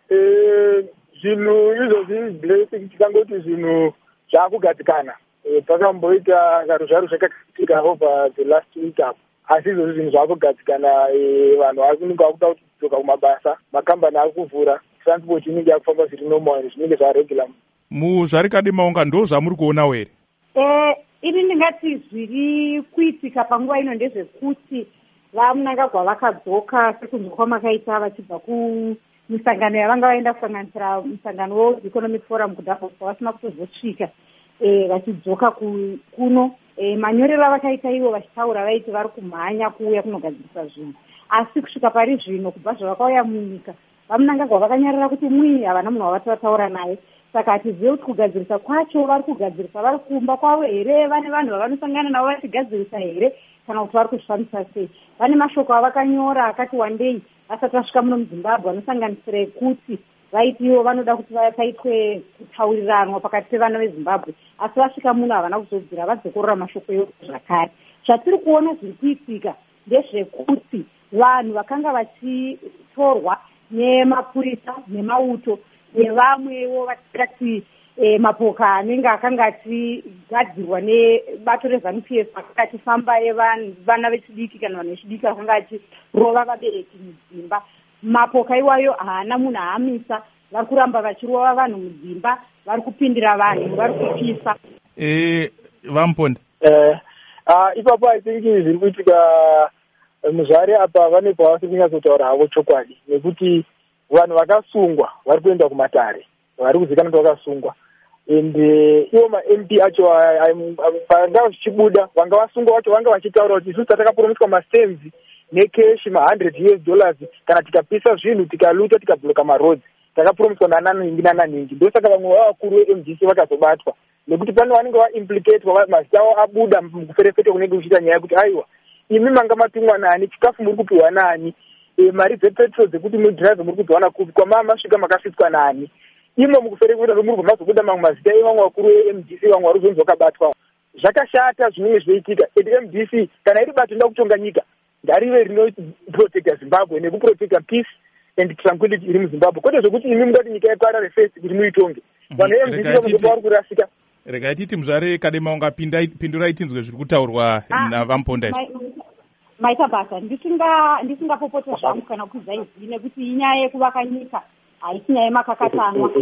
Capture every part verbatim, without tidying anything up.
zvinhu izvozvi blessing tikangoti zvinhu zvakugadzikana pakamboita karo zvaro zvakaitika over the last week apo, asi izvozvi zvinhu zvakugadzikana. Vanhu vari kunenge vakuda kudzoka kumabasa, makambani ari kuvhura, transport inenge yakufamba zviri normal, zvinenge zvaregular. Muzvarikademaunga ndo zvamuri kuonawo here? Ini ndingati zviri kuitika panguva ino ndezvekuti vamunangagwa vakadzoka sekunze kwamakaita vachibva kumisangano yavanga vaenda kusanganisira musangano World Economic Forum kuDavos, vasina kutozosvika vachidzoka kuno. Manyorero avakaita ivo vachitaura vaiti vari kumhanya kuuya kunogadzirisa zvinhu, asi kusvika pari zvino kubva zvavakauya munyika vamunangagwa vakanyarara kuti mwi havana munhu wavati vataura naye. Saka hatizive kuti kugadzirisa kwacho vari kugadzirisa vari kumba kwavo here, vane vanhu vavanosangana navo vachigadzirisa here, kana kuti vari kuzvifambisa sei. Vane mashoko avakanyora akati wandei vasati vasvika muno muZimbabwe anosanganisira ekuti vaiti ivo vanoda kuti paitwe kutauriranwa pakati pevana veZimbabwe, asi vasvika muno havana kuzobvira vadzokorora mashoko iwo zvakare. Zvatiri kuona zviri kuitika ndezvekuti vanhu vakanga vachitorwa nemapurisa nemauto nevamwewo vatikati mapoka anenge akanga achigadzirwa nebato rezanu-P F akanga achifamba evana vechidiki kana vanhu vechidiki vakanga achirova vabereki mudzimba. Mapoka iwayo haana munhu aamisa, vari kuramba vachirova vanhu mudzimba, vari kupindira vanhu, vari kupisa. Vamponda ipapo I think zviri kuitika muzvare apa vane pavasi kunyatsotaura havo chokwadi, nekuti vanhu vakasungwa vari kuenda kumatare, vari kuzikanwa kuti vakasungwa, ende ivo ma-M P acho vanga vachichibuda vanga vasungwa vacho vanga vachitaura kuti isusu tatakapromiswa mastenzi nekeshi ma-hundred U S dollars kana tikapisa zvinhu tikaluta tikabloka marodzi, takapromiswa nananingi nananingi. Ndosaka vamwe vavakuru ve-M D C vakazobatwa, nekuti pane vanenge vaimplicatwa mazita avo abuda mukuferefete kunenge kuchiita nyaya yekuti aiwa imi manga matumwa nani, chikafu muri kupiwa nani, mari dzepetrol dzekuti mudhiraivhe muri kudziwana kupi, kwama masvika makasvitswa nani. Imo mukuferefeta muri kubva mazobuda mamwe mazita evamwe vakuru ve-M D C vamwe vari kuzonzi vakabatwa. Zvakashata zvinenge zveiitika. Edi M D C kana iri bato inoda kutonga nyika ngarive rinoprotecta Zimbabwe nekuprotecta peace and tranquility iri muZimbabwe, kwete zvokuti imi mungati nyika yeparare first kuti muitonge. Vanhu ve-M D C vamuzopa vari kurasika. Regai titi muzvare Kademaunga pindurai tinzwe zviri kutaurwa naVamponda. Maita basa ndisingapopote zvangu kana kukudzai zivi, nekuti inyaya yekuvaka nyika haisi nyaya yemakakatanwa.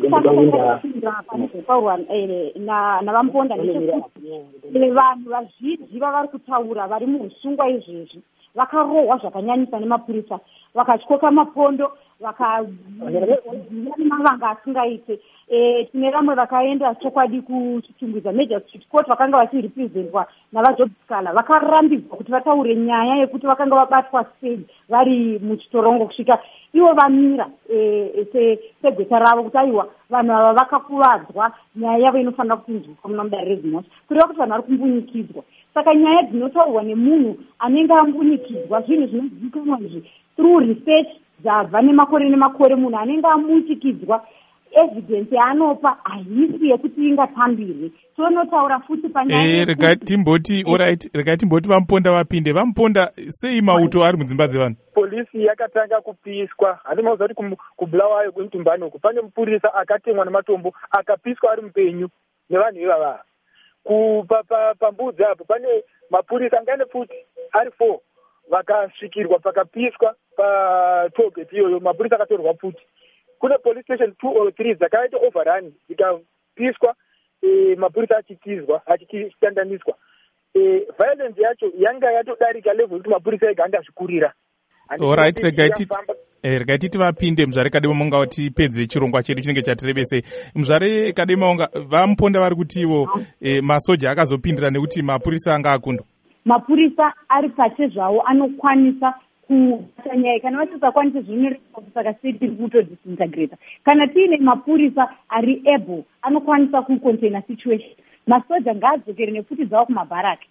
Panozotaurwa naVamponda ndechekuti vanhu vazviziva vari kutaura vari muusungwa izvezvi vakarohwa zvakanyanyisa nemapurisa, vakatyoka mapondo, vakavanga asingaite. Tine vamwe vakaenda chokwadi kuchitungwiza Major Street Court vakanga vachirepresentwa navaJobskala, vakarambidzwa kuti vataure nyaya yekuti vakanga vabatwa sei vari muchitorongo, kusvika ivo vamira segweta ravo kuti aiwa vanhu ava vakakuvadzwa, nyaya yavo inofanira kupinzwa muna mudare rezimosva, kureva kuti vanhu vari kumbunyikidzwa. Saka nyaya dzinotaurwa nemunhu anenge ambunyikidzwa, zvinhu zvinozivikanwa izvi through research dzabva nemakore nemakore, munhu anenge amunyikidzwa evidence yaanopa haisi yekuti ingatambirwe. Tonotaura futi panyaya regai timboti alright, regai timboti Vamponda vapinde. Vamponda, sei mauto ari mudzimba dzevanhu? Polisi yakatanga kupiswa, handi mauza kuti kubulawayo kwemutumbani uku pane mupurisa akatemwa nematombo akapiswa ari mupenyu nevanhu ivava. Pambudzi apo pane mapurisa angane futi ari four vakasvikirwa pakapiswa patollgate iyoyo, mapurisa akatorwa futi. Kune police station two or three dzakaita overrun dzikapiswa, mapurisa achitizwa achitandaniswa. Violence yacho yanga yatodarika level kuti mapurisa ega anga azvikurira. Alright, regai titi vapinde muzvare Kademaunga tipedze chirongwa chedu chinenge chatirebesei. Muzvare Kademaunga, Vamponda vari kutiwo masoja akazopindira nekuti mapurisa anga akundwa. Mapurisa ari pache zvawo anokwanisa kubata nyaya, kana vasisakwanisi zvinyoreka, saka sei tiri kutodisintegrata. Kana tiine mapurisa ari able anokwanisa kucontaina situation. Masoja ngaadzokere nefuti dzawo kumabharaki,